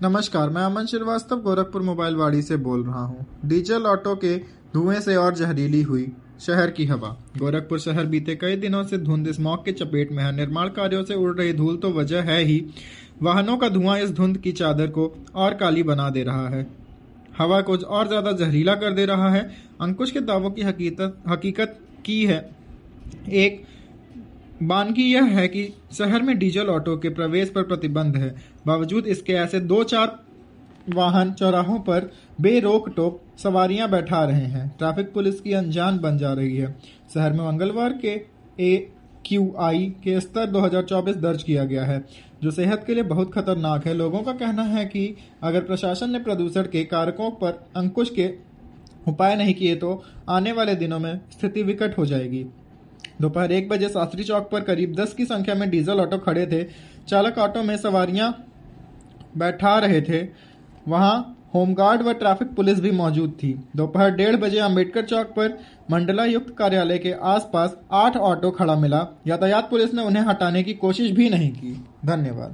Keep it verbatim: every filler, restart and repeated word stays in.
नमस्कार, मैं अमन श्रीवास्तव गोरखपुर मोबाइल वाड़ी से बोल रहा हूँ। डीजल ऑटो के धुएं से और जहरीली हुई शहर की हवा। गोरखपुर शहर बीते कई दिनों से धुंध स्मॉग के चपेट में है। निर्माण कार्यों से उड़ रही धूल तो वजह है ही, वाहनों का धुआं इस धुंध की चादर को और काली बना दे रहा है, हवा को और ज्यादा जहरीला कर दे रहा है। अंकुश के दावों की हकीकत हकीकत की है। एक बानगी यह है कि शहर में डीजल ऑटो के प्रवेश पर प्रतिबंध है, बावजूद इसके ऐसे दो चार वाहन चौराहों पर बेरोक टोक सवारियां बैठा रहे हैं। ट्रैफिक पुलिस की अनजान बन जा रही है। शहर में मंगलवार के ए क्यू आई के स्तर दो हज़ार चौबीस दर्ज किया गया है, जो सेहत के लिए बहुत खतरनाक है। लोगों का कहना है कि अगर प्रशासन ने प्रदूषण के कारकों पर अंकुश के उपाय नहीं किए तो आने वाले दिनों में स्थिति विकट हो जाएगी। दोपहर एक बजे शास्त्री चौक पर करीब दस की संख्या में डीजल ऑटो खड़े थे। चालक ऑटो में सवारियां बैठा रहे थे। वहां होमगार्ड व ट्रैफिक पुलिस भी मौजूद थी। दोपहर डेढ़ बजे अंबेडकर चौक पर मंडलायुक्त कार्यालय के आसपास आठ ऑटो खड़ा मिला। यातायात पुलिस ने उन्हें हटाने की कोशिश भी नहीं की। धन्यवाद।